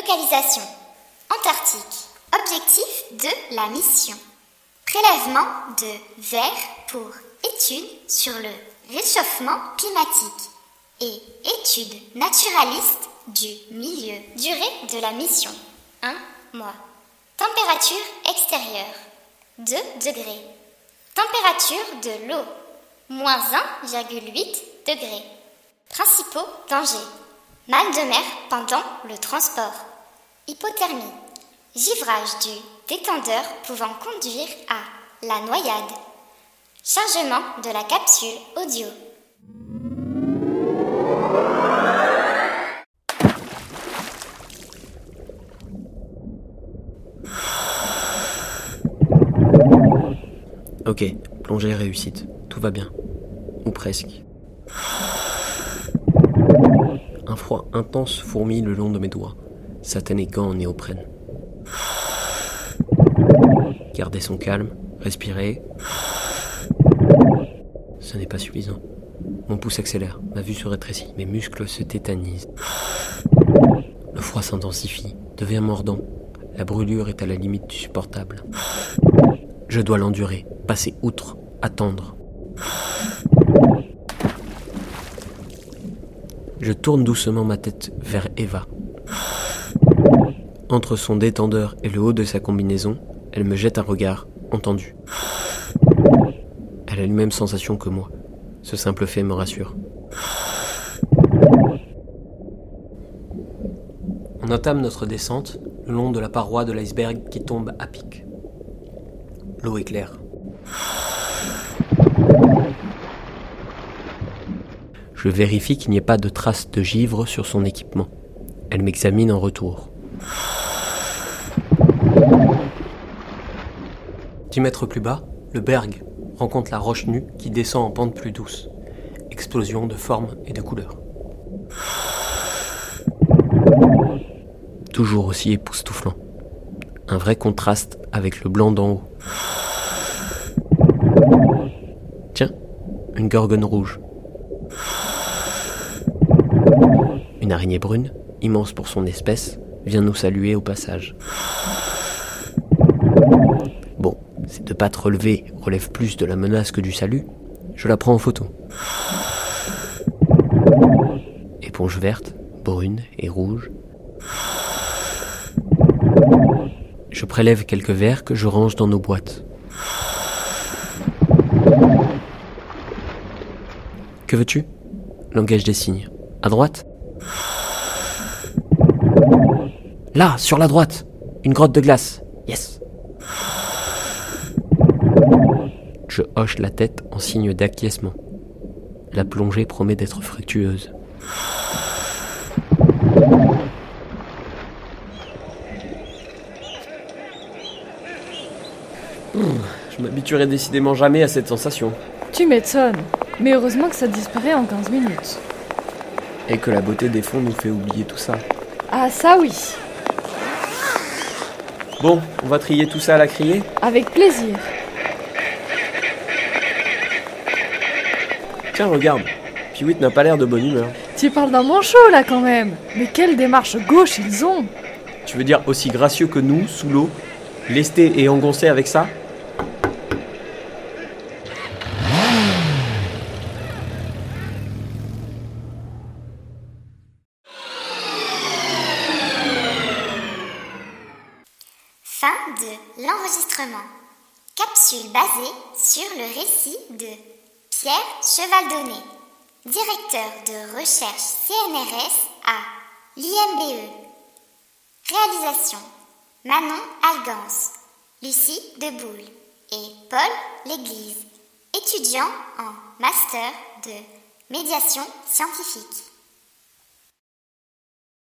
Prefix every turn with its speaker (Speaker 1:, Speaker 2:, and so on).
Speaker 1: Localisation Antarctique. Objectif de la mission. Prélèvement de verre pour études sur le réchauffement climatique et études naturalistes du milieu. Durée de la mission 1 mois. Température extérieure 2 degrés. Température de l'eau moins 1,8 degrés. Principaux dangers. Mal de mer pendant le transport. Hypothermie. Givrage du détendeur pouvant conduire à la noyade. Chargement de la capsule audio.
Speaker 2: Ok, plongée réussite. Tout va bien. Ou presque. Un froid intense fourmille le long de mes doigts. Satané gants en néoprène. Garder son calme, respirer. Ce n'est pas suffisant. Mon pouce accélère, ma vue se rétrécit, mes muscles se tétanisent. Le froid s'intensifie, devient mordant. La brûlure est à la limite du supportable. Je dois l'endurer, passer outre, attendre. Je tourne doucement ma tête vers Eva. Entre son détendeur et le haut de sa combinaison, elle me jette un regard, entendu. Elle a la même sensation que moi. Ce simple fait me rassure. On entame notre descente le long de la paroi de l'iceberg qui tombe à pic. L'eau est claire. Je vérifie qu'il n'y ait pas de traces de givre sur son équipement. Elle m'examine en retour. 10 mètres plus bas, le berg rencontre la roche nue qui descend en pente plus douce. Explosion de formes et de couleurs. Toujours aussi époustouflant. Un vrai contraste avec le blanc d'en haut. Tiens, une gorgone rouge. Une araignée brune, immense pour son espèce, vient nous saluer au passage. Bon, ces 2 pattes relevées relèvent plus de la menace que du salut. Je la prends en photo. Éponge verte, brune et rouge. Je prélève quelques verres que je range dans nos boîtes. Que veux-tu ? Langage des signes. À droite ? Là, sur la droite. Une grotte de glace. Yes. Je hoche la tête en signe d'acquiescement. La plongée promet d'être fructueuse. Je m'habituerai décidément jamais à cette sensation.
Speaker 3: Tu m'étonnes, mais heureusement que ça disparaît en 15 minutes.
Speaker 2: Et que la beauté des fonds nous fait oublier tout ça.
Speaker 3: Ah ça oui.
Speaker 2: Bon, on va trier tout ça à la criée ?
Speaker 3: Avec plaisir.
Speaker 2: Tiens, regarde, Piwit n'a pas l'air de bonne humeur.
Speaker 3: Tu parles d'un manchot là quand même. Mais quelle démarche gauche ils ont.
Speaker 2: Tu veux dire aussi gracieux que nous, sous l'eau, lestés et engoncés avec ça ?
Speaker 1: Fin de l'enregistrement. Capsule basée sur le récit de Pierre Chevaldonné, directeur de recherche CNRS à l'IMBE. Réalisation Manon Algance, Lucie Deboul et Paul L'Église, étudiants en master de médiation scientifique.